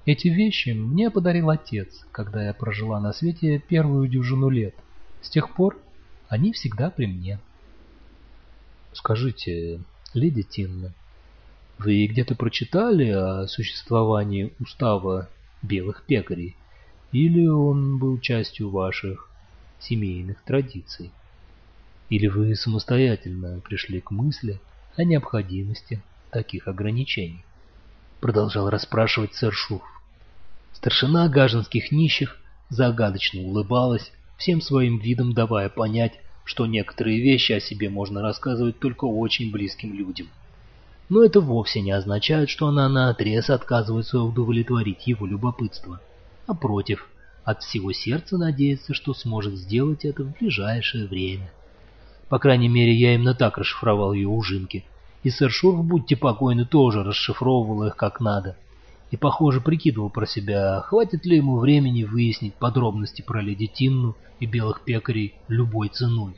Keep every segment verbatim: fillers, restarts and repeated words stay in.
Эти вещи мне подарил отец, когда я прожила на свете первую дюжину лет. С тех пор они всегда при мне. Скажите, леди Тинна, вы где-то прочитали о существовании устава белых пекарей, или он был частью ваших семейных традиций? Или вы самостоятельно пришли к мысли о необходимости таких ограничений? Продолжал расспрашивать сэр Шурф. Старшина гаженских нищих загадочно улыбалась, всем своим видом давая понять, что некоторые вещи о себе можно рассказывать только очень близким людям. Но это вовсе не означает, что она наотрез отказывается удовлетворить его любопытство, а против, от всего сердца надеется, что сможет сделать это в ближайшее время. По крайней мере, я именно так расшифровал ее ужинки, и сэр Шурф, будьте покойны, тоже расшифровывал их как надо, и, похоже, прикидывал про себя, хватит ли ему времени выяснить подробности про леди Тинну и белых пекарей любой ценой.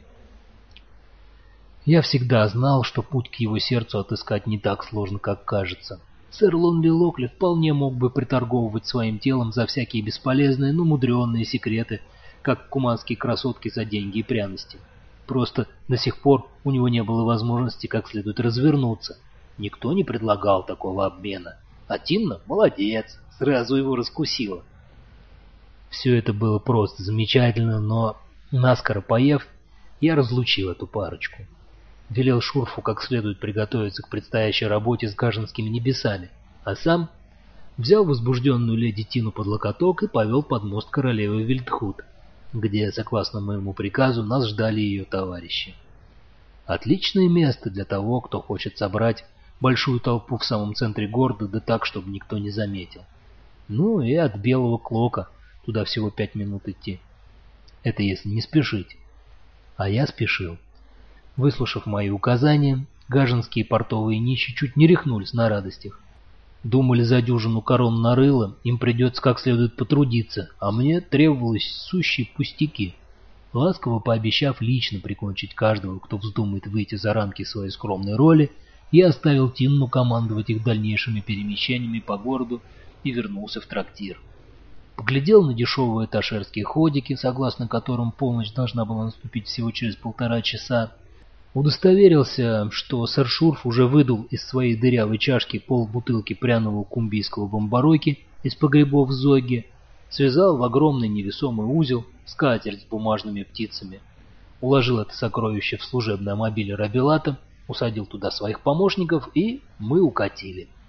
Я всегда знал, что путь к его сердцу отыскать не так сложно, как кажется. Сэр Лонли Локли вполне мог бы приторговывать своим телом за всякие бесполезные, но мудреные секреты, как куманские красотки за деньги и пряности. Просто до сих пор у него не было возможности как следует развернуться. Никто не предлагал такого обмена. А Тинна молодец, сразу его раскусила. Все это было просто замечательно, но, наскоро поев, я разлучил эту парочку. Велел Шурфу как следует приготовиться к предстоящей работе с гаженскими небесами, а сам взял возбужденную леди Тину под локоток и повел под мост королевы Вильдхут, где, согласно моему приказу, нас ждали ее товарищи. Отличное место для того, кто хочет собрать большую толпу в самом центре города, да так, чтобы никто не заметил. Ну и от Белого Клока туда всего пять минут идти. Это если не спешить. А я спешил. Выслушав мои указания, гаженские портовые нищие чуть не рехнулись на радостях. Думали, за дюжину корон на рыло им придется как следует потрудиться, а мне требовалось сущие пустяки. Ласково пообещав лично прикончить каждого, кто вздумает выйти за рамки своей скромной роли, я оставил Тинну командовать их дальнейшими перемещениями по городу и вернулся в трактир. Поглядел на дешевые этажерские ходики, согласно которым полночь должна была наступить всего через полтора часа. Удостоверился, что сэр Шурф уже выдул из своей дырявой чашки полбутылки пряного кумбийского бомбароки из погребов в Зоге, связал в огромный невесомый узел скатерть с бумажными птицами, уложил это сокровище в служебный мобиль Рабилата, усадил туда своих помощников, и мы укатили.